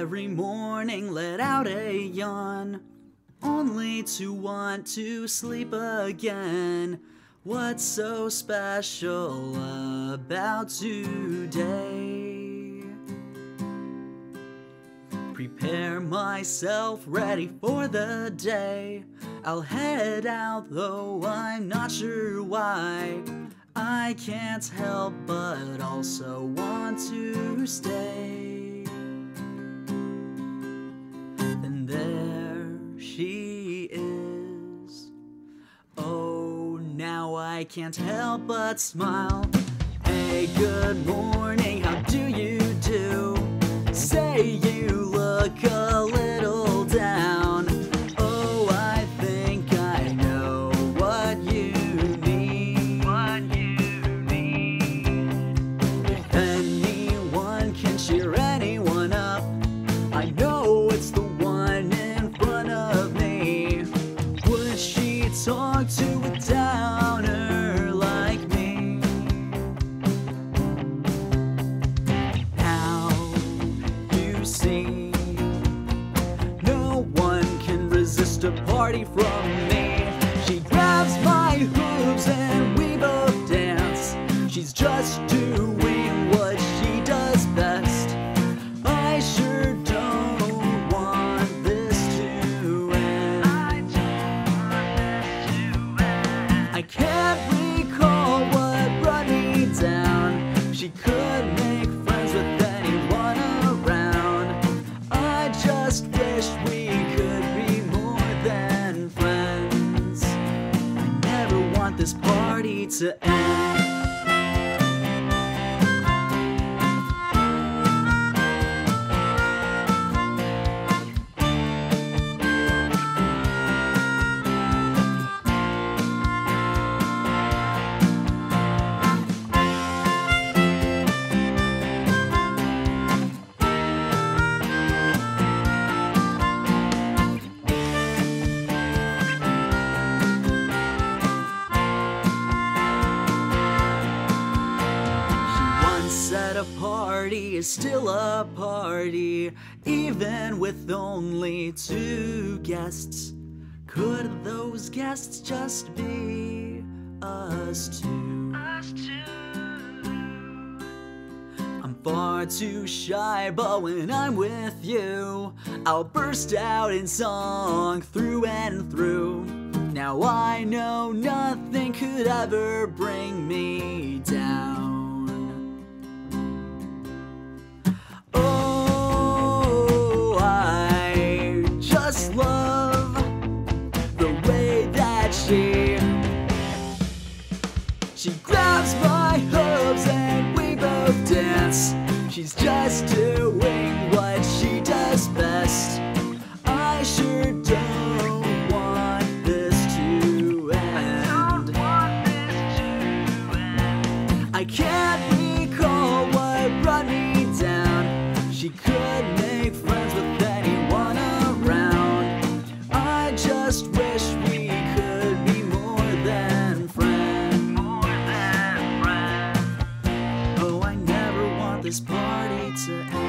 every morning let out a yawn, only to want to sleep again. What's so special about today? Prepare myself ready for the day. I'll head out though I'm not sure why. I can't help but also want to stay. And there she is. Oh, now I can't help but smile. Hey, good morning, how do you do? Say you look a little down. Oh, I think I know what you need. If anyone can cheer anyone up, I know it's the one in front of me. Would she talk to a downer like me? Now you see, no one can resist a party from me. She grabs my hooves and we both dance. She's just doing what she does best. I sure don't want this to end. I can't recall what brought me down. She could make friends with anyone around. I just wish we could be more than friends. I never want this party to end. Said a party is still a party, even with only 2 guests. Could those guests just be us two? I'm far too shy, but when I'm with you, I'll burst out in song through and through. Now I know nothing could ever bring me down. Love the way that she grabs my hooves and we both dance. She's just doing what she does best. I sure don't want this to end. I can't recall what brought me down. She could make friends with anyone around. I just wish we could be more than friends. Oh, I never want this party to end.